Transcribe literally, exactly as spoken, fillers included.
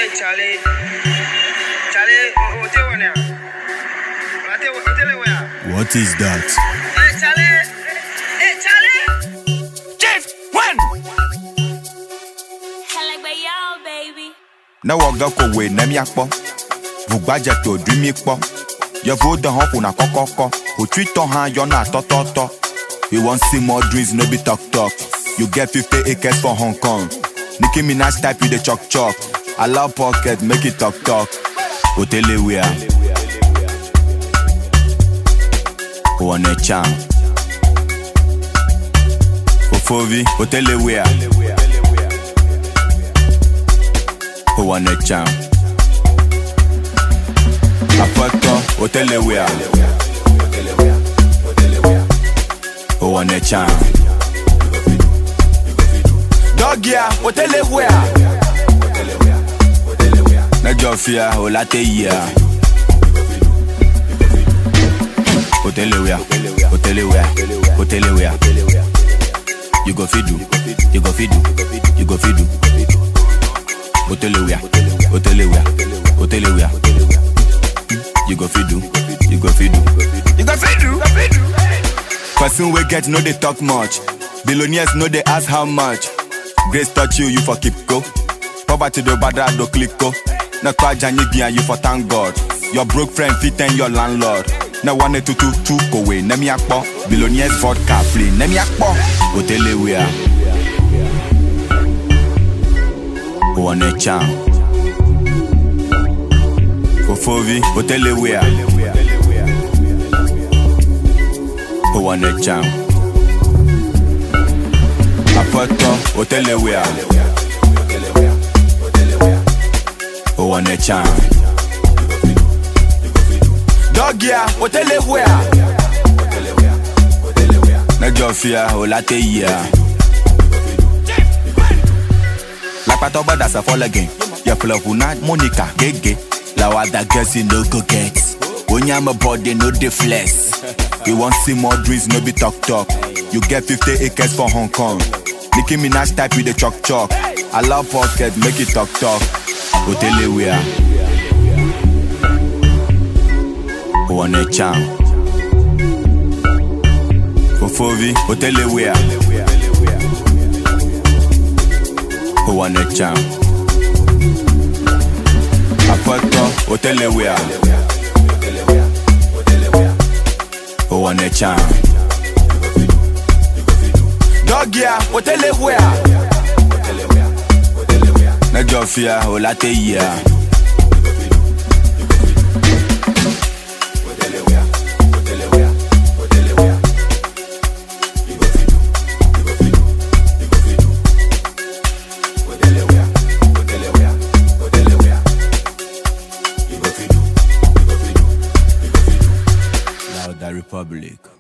Hey Charlie, Charlie, what do you want? What is that? Hey Charlie, hey Charlie, Chief one. Like by y'all, baby. Na woga ko we na mi akpo. Vugbaje to du mi po. Your vote the hop na kokoko. Who treat on hand you na to to to. You want see more dreams no be talk talk. You get fifty acres for Hong Kong. Nicki Minaj type you the chalk chalk. Allow pocket make it talk talk. Hotele wea. One a charm. Fofovi, hotele wea. One a charm. Apoto, hotele wea. One a charm. Dogia, hotele wea. Na jofia, olate ya. Hotele wea, hotele wea, hotele wea. You go fidu, you go fidu, you go fidu. Hotele wea, hotele wea, hotele wea. You go fidu, you go fidu, you go fidu. Person we get no they talk much. Billionaires no they ask how much. Grace touch you, you for keep go. Poverty do bada do click go. Na kwa janyi bian you for thank God. Your broke friend fit and your landlord. Na one two two two go away. Nemi akpo. Billionaires vodka play. Nemi akpo. Hotele wea. One charm. Fofovi. Hotele wea. One charm. Apoto. Hotele wea. One charm. Dogia, hotele wea. Na jofia, olate ya. Like pato bada sa fall again. Ya flopuna, Monica, gege. La wada girls you no go get. When you am a body, no the flesh. You want see more dreams, no be talk talk. You get fifty acres for Hong Kong. Nicki Minaj type with the chalk chalk. Allow pocket, make it talk talk. Hotele wea. One a charm. Fofovi, hotele wea. One a charm. Apoto, hotele wea. One a charm. Dogia, hotele wea. Na jofia, olate ya. The Republic.